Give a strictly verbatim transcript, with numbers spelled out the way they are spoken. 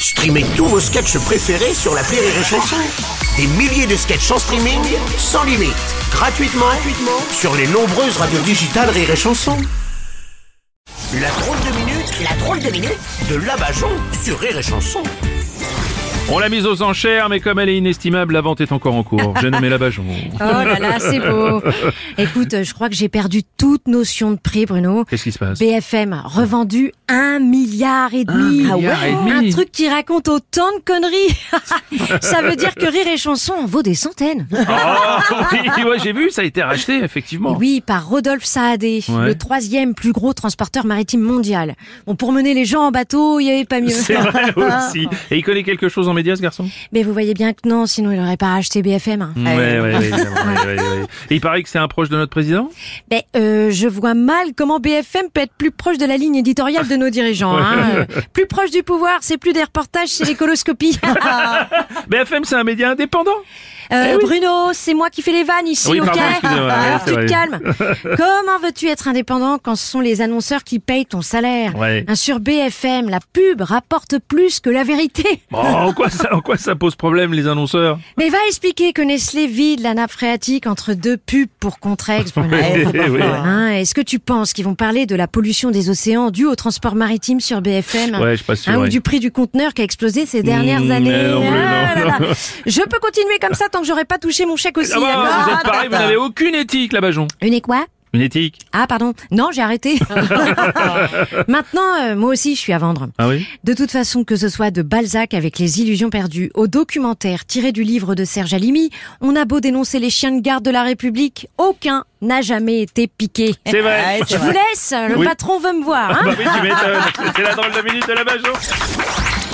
Streamez tous vos sketchs préférés sur l'appli Rire et Chanson. Des milliers de sketchs en streaming, sans limite, gratuitement, gratuitement sur les nombreuses radios digitales Rire et Chanson. La drôle de minute, la drôle de minute de Labajon sur Rire et Chanson. On l'a mise aux enchères, mais comme elle est inestimable, la vente est encore en cours. J'ai nommé Labajon. Oh là là, c'est beau. Écoute, je crois que j'ai perdu toute notion de prix, Bruno. Qu'est-ce qui se passe? B F M, revendu un milliard et demi. Un milliard et demi. Un truc qui raconte autant de conneries. Ça veut dire que Rire et Chanson en vaut des centaines. Oh, oui, ouais, j'ai vu, ça a été racheté, effectivement. Oui, par Rodolphe Saadé, Ouais. le troisième plus gros transporteur maritime mondial. Bon, pour mener les gens en bateau, il n'y avait pas mieux. C'est vrai aussi. Et il connaît quelque chose en médias, ce garçon? Mais vous voyez bien que non, sinon il n'aurait pas racheté B F M. Ouais, ouais, ouais, évidemment, ouais, ouais, ouais. Et il paraît que c'est un proche de notre président? Ben, euh, je vois mal comment B F M peut être plus proche de la ligne éditoriale de nos dirigeants. Hein. Euh, plus proche du pouvoir, c'est plus des reportages, c'est l'écoloscopie. B F M, c'est un média indépendant? Euh, Eh oui. Bruno, c'est moi qui fais les vannes ici, Oui, ok? pardon, excusez-moi, ouais, Alors c'est tu te vrai. calmes. Comment veux-tu être indépendant quand ce sont les annonceurs qui payent ton salaire? Ouais. Hein, sur B F M, la pub rapporte plus que la vérité. Bon, en quoi ça, en quoi ça pose problème, les annonceurs? Mais va expliquer que Nestlé vide la nappe phréatique entre deux pubs pour Contrex, Bruno. Oui, oui. Hein, est-ce que tu penses qu'ils vont parler de la pollution des océans due au transport maritime sur B F M? Ouais, je suis pas sûr, Hein, ouais. ou du prix du conteneur qui a explosé ces dernières Mmh, années? mais non plus, Ah non. là là. Je peux continuer comme ça tant que j'aurai pas touché mon chèque aussi. Ah bah, d'accord? vous êtes pareil, vous n'avez aucune éthique, Labajon. Une et quoi? Une éthique? Ah pardon, non j'ai arrêté. Maintenant, euh, moi aussi je suis à vendre. Ah oui? De toute façon, que ce soit de Balzac avec Les Illusions perdues, au documentaire tiré du livre de Serge Halimi, on a beau dénoncer les chiens de garde de la République, aucun n'a jamais été piqué. C'est vrai. Je vous laisse, le Oui. patron veut me voir. Hein. Bah oui, tu m'étonnes. C'est la drôle de minute de Labajon.